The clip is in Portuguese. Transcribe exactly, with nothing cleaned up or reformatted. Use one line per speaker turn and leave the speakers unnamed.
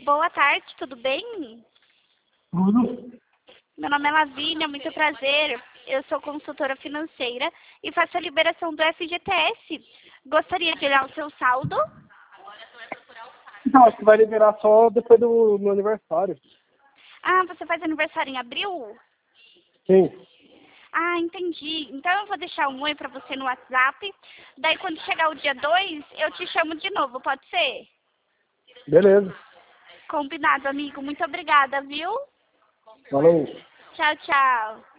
Boa tarde, tudo bem?
Tudo?
Meu nome é Lavínia, muito prazer. Eu sou consultora financeira e faço a liberação do F G T S. Gostaria de olhar o seu saldo?
Não, acho que vai liberar só depois do meu aniversário.
Ah, você faz aniversário em abril?
Sim.
Ah, entendi. Então eu vou deixar um oi pra você no WhatsApp. Daí quando chegar o dia dois, eu te chamo de novo, pode ser?
Beleza.
Combinado, amigo. Muito obrigada, viu?
Falou.
Tchau, tchau.